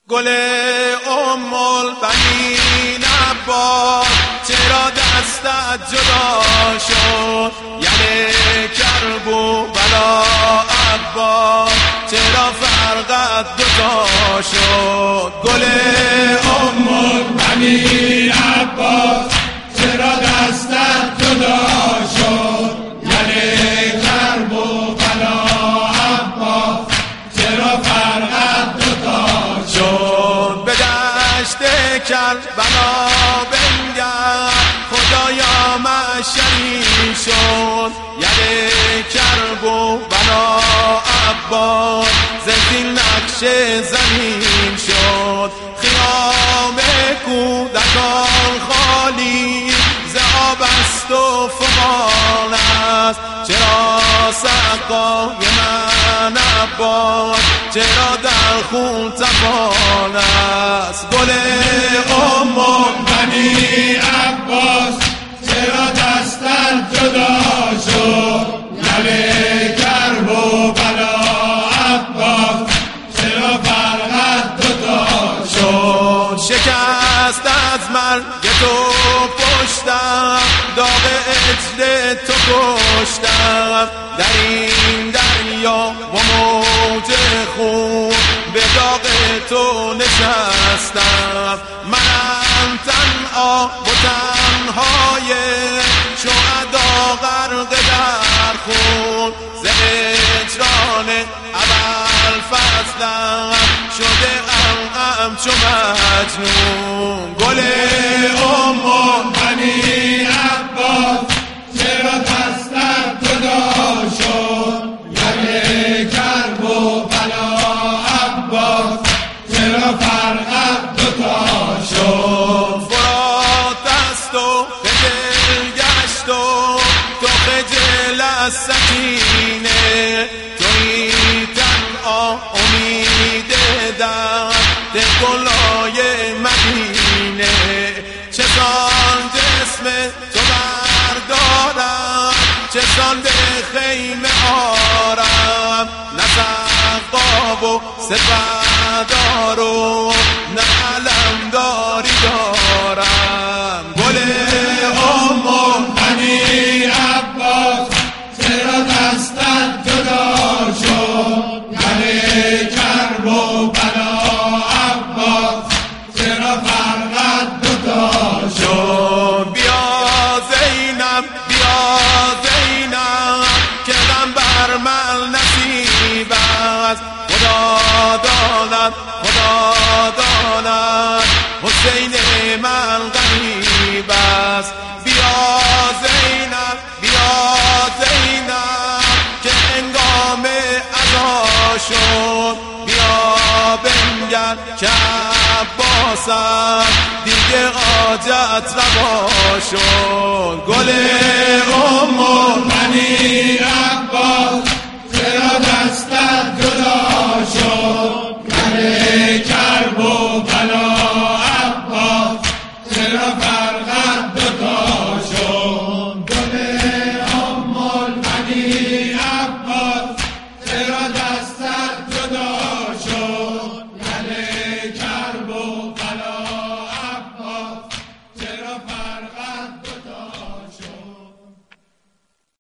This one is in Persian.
گل البنین عباس چرا دستت جدا شد؟ یعنی کرب و بلا عباس چرا فرقت دوتا شد؟ گل البنین عباس چرا دستت جدا شد؟ یعنی کرب و بلا عباس چرا فرقت دوتا شد؟ به دشت کربلا بنگر خدایا مشری شد. یعنی کرب و بلا عباس زندین نقش زمین شد. خیام کودکان خالی ز آب است و فغان است. چرا سقای من عباس چرا در خون تپان است؟ گل البنین عباس چرا دستت جدا شد؟ یعنی کرب و بلا عباس چرا فرقت دوتا شد؟ شکست از مرگ تو پشتم، داغ اجل تو کشتم. در این دریا و موج خون به داغ تو نشستم. منم تنها و تنهای شهدا غرق در خون. ز هجران ابوالفضلم شده ام چو مجنون. گل البنین عباس چرا دستت جدا شد؟ یعنی کرب و بلا عباس چرا فرقت دوتا شد؟ فرات است و خجل گشت و تو خجل از سکینه. تویی تنها امید درد گلای مدینه. چسان جسم تو بردارم چسان به خیمه آرم. نه سقا و سپهدار و نه علمداری دارم. گل البنین عباس چرا دستت جدا شد؟ یعنی کرب و بلا عباس چرا فرقت دوتا شد؟ بیا زینب بیا زینب که غم بر من نصیب است. خدا داند حسین من غریب است. بیا زینب که هنگام عزا شد. بیا بنگر که عباسم دیگه حاجت روا شد. گل البنین عباس چرا